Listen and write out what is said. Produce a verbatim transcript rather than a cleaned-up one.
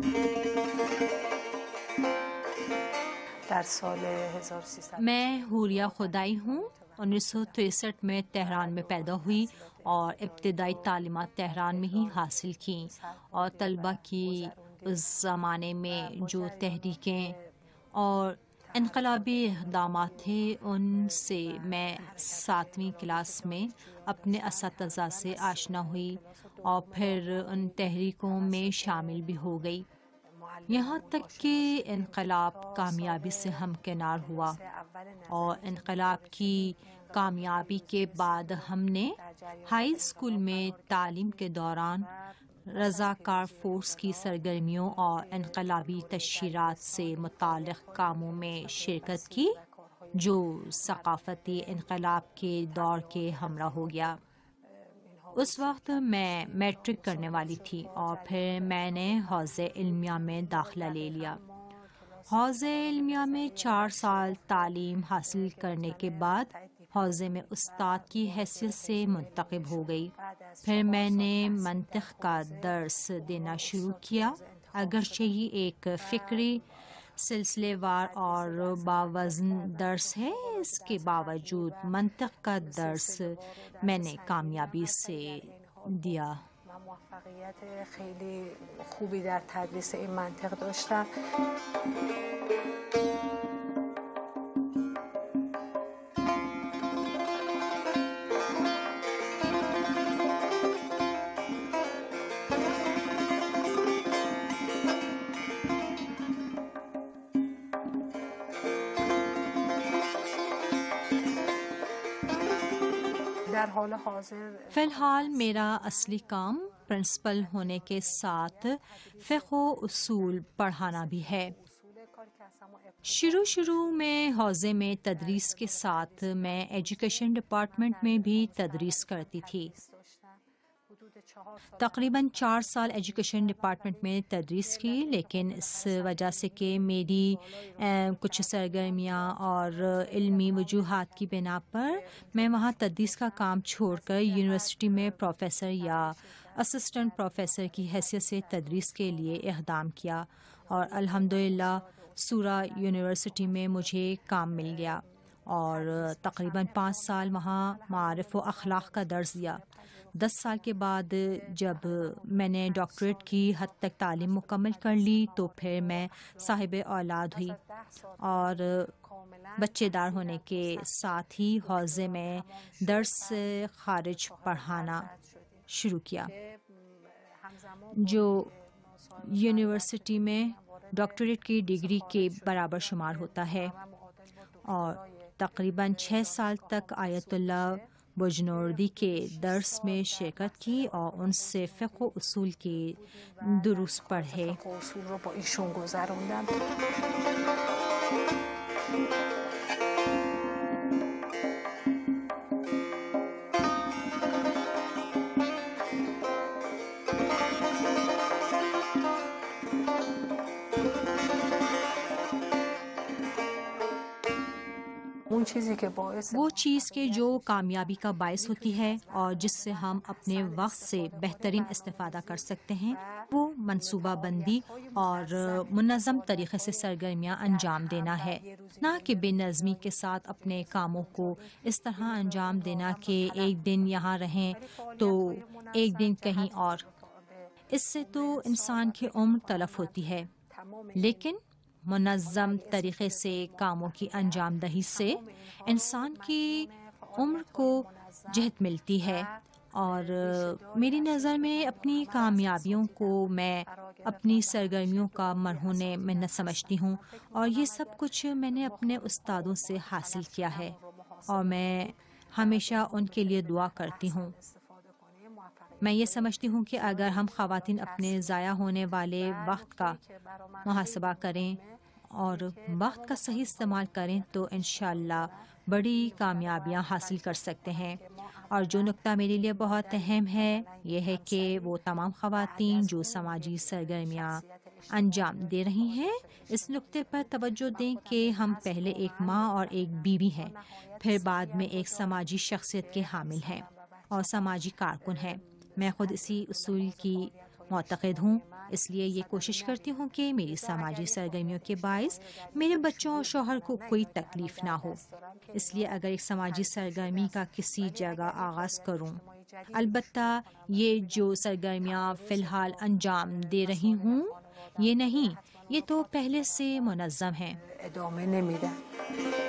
میں حوریہ خدائی ہوں. انیس سو تریسٹھ میں تہران میں پیدا ہوئی اور ابتدائی تعلیمات تہران میں ہی حاصل کیں، اور طلبہ کی اس زمانے میں جو تحریکیں اور انقلابی اقدامات تھے ان سے میں ساتویں کلاس میں اپنے اساتذہ سے آشنا ہوئی اور پھر ان تحریکوں میں شامل بھی ہو گئی، یہاں تک کہ انقلاب کامیابی سے ہمکنار ہوا. اور انقلاب کی کامیابی کے بعد ہم نے ہائی اسکول میں تعلیم کے دوران رضاکار فورس کی سرگرمیوں اور انقلابی تشہیرات سے متعلق کاموں میں شرکت کی جو ثقافتی انقلاب کے دور کے ہمراہ ہو گیا. اس وقت میں میٹرک کرنے والی تھی اور پھر میں نے حوزہ علمیہ میں داخلہ لے لیا. حوزہ علمیہ میں چار سال تعلیم حاصل کرنے کے بعد حوزے میں استاد کی حیثیت سے منتخب ہو گئی. پھر میں نے منطق کا درس دینا شروع کیا، اگرچہ یہ ایک فکری سلسلے وار اور باوزن درس ہے، اس کے باوجود منطق کا درس میں نے کامیابی سے دیا. موفقیت خیلی خوبی در تدریس این منطق داشتم. فی الحال میرا اصلی کام پرنسپل ہونے کے ساتھ فقہ و اصول پڑھانا بھی ہے. شروع شروع میں حوزے میں تدریس کے ساتھ میں ایجوکیشن ڈپارٹمنٹ میں بھی تدریس کرتی تھی. تقریباً چار سال ایجوکیشن ڈپارٹمنٹ میں تدریس کی، لیکن اس وجہ سے کہ میری کچھ سرگرمیاں اور علمی وجوہات کی بنا پر میں وہاں تدریس کا کام چھوڑ کر یونیورسٹی میں پروفیسر یا اسسٹنٹ پروفیسر کی حیثیت سے تدریس کے لیے اقدام کیا، اور الحمدللہ سورہ یونیورسٹی میں مجھے کام مل گیا اور تقریباً پانچ سال وہاں معارف و اخلاق کا درس دیا. دس سال کے بعد جب میں نے ڈاکٹریٹ کی حد تک تعلیم مکمل کر لی تو پھر میں صاحب اولاد ہوئی اور بچے دار ہونے کے ساتھ ہی حوزے میں درس خارج پڑھانا شروع کیا، جو یونیورسٹی میں ڈاکٹریٹ کی ڈگری کے برابر شمار ہوتا ہے. اور تقریباً چھ سال تک آیت اللہ بجنوردی کے درس میں شرکت کی اور ان سے فقہ و اصول کے دروس پڑھے. وہ چیز کے جو کامیابی کا باعث ہوتی ہے اور جس سے ہم اپنے وقت سے بہترین استفادہ کر سکتے ہیں، وہ منصوبہ بندی اور منظم طریقے سے سرگرمیاں انجام دینا ہے، نہ کہ بے نظمی کے ساتھ اپنے کاموں کو اس طرح انجام دینا کہ ایک دن یہاں رہیں تو ایک دن کہیں اور. اس سے تو انسان کی عمر تلف ہوتی ہے، لیکن منظم طریقے سے کاموں کی انجام دہی سے انسان کی عمر کو جہت ملتی ہے. اور میری نظر میں اپنی کامیابیوں کو میں اپنی سرگرمیوں کا مرہون منت سمجھتی ہوں، اور یہ سب کچھ میں نے اپنے استادوں سے حاصل کیا ہے اور میں ہمیشہ ان کے لیے دعا کرتی ہوں. میں یہ سمجھتی ہوں کہ اگر ہم خواتین اپنے ضائع ہونے والے وقت کا محاسبہ کریں اور وقت کا صحیح استعمال کریں تو انشاءاللہ بڑی کامیابیاں حاصل کر سکتے ہیں. اور جو نقطہ میرے لیے بہت اہم ہے یہ ہے کہ وہ تمام خواتین جو سماجی سرگرمیاں انجام دے رہی ہیں اس نقطے پر توجہ دیں کہ ہم پہلے ایک ماں اور ایک بیوی ہیں، پھر بعد میں ایک سماجی شخصیت کے حامل ہیں اور سماجی کارکن ہیں. میں خود اسی اصول کی معتقد ہوں، اس لیے یہ کوشش کرتی ہوں کہ میری سماجی سرگرمیوں کے باعث میرے بچوں اور شوہر کو کوئی تکلیف نہ ہو. اس لیے اگر ایک سماجی سرگرمی کا کسی جگہ آغاز کروں، البتہ یہ جو سرگرمیاں فی الحال انجام دے رہی ہوں یہ نہیں، یہ تو پہلے سے منظم ہیں. ادامه نمیدن.